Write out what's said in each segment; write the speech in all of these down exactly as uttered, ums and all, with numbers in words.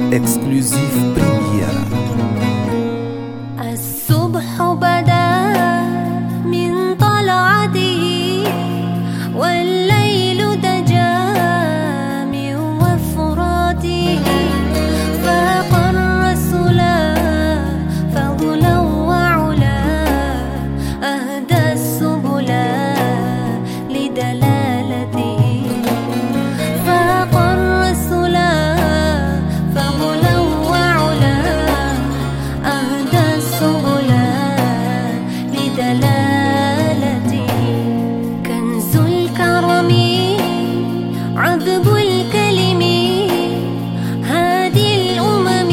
اكسكلوزيف بريمير. الصبح بدا من طلعته والليل دجا من وفراته، فاق الرسولا فضلا وعلا، أهدى السبلا لدلالته. فاق الرسولا فضلا وعلا، أهدى السبلا لدلالته. كنز الكرم عذب الكلم، هادي الأمم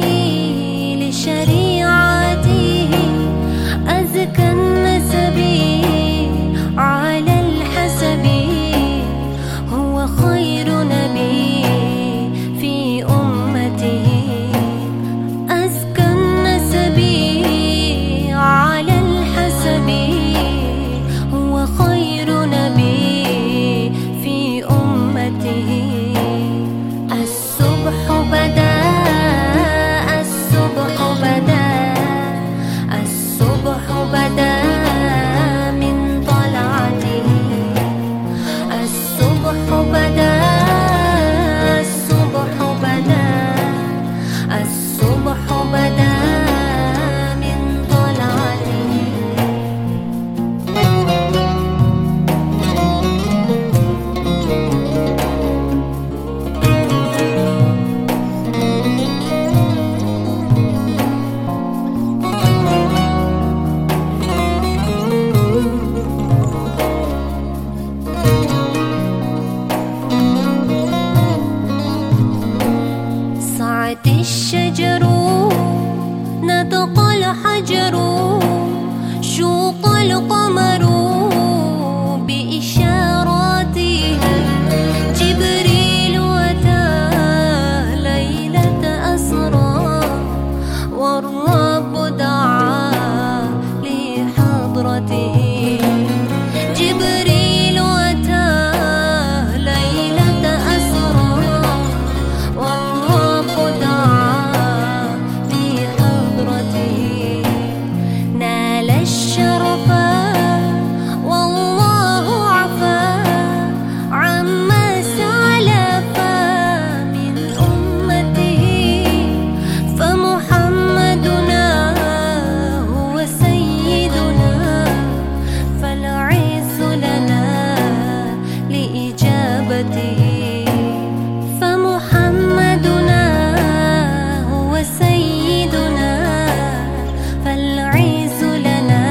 لشريعته. أزكى النسب على الحسب، هو خير نبي في أمته. أزكى النسب على الحسب، هو خير نبي في أمته. الصبح بدا الصبح بدا الصبح بدا من طلعته. الصبح بدا الصبح بدا الصبح بدا من طلعته. صعد الشجر نطق الحجر، شوق القمر بإشاراته. جبريل أتى ليلة أسرى، والرب دعا لحضرته. جبريل أتى ليلة أسرى، والرب دعا لحضرته. نال الشرف والله عفا عما سلف من أمته. فمحمدنا هو سيدنا، فالعز لنا لإجابته. فمحمدنا هو سيدنا، فالعز لنا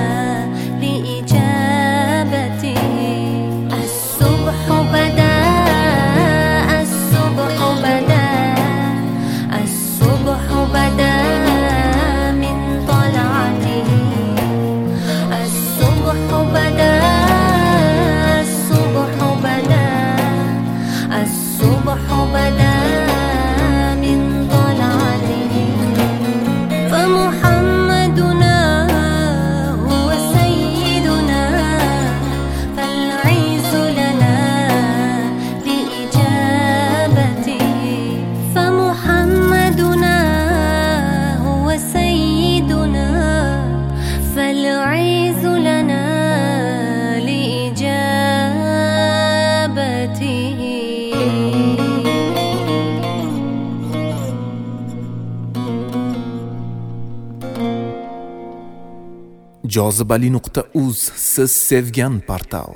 لإجابته. الصبح بدا الصبح بدا الصبح بدا من طلعته. الصبح بدا الصبح بدا الصبح بدا من طلعته. فمحمدنا هو سيدنا، فالعز لنا لإجابته. فمحمدنا هو سيدنا، فالعز لنا لإجابته. jozibali nuqta uz siz sevgan portal.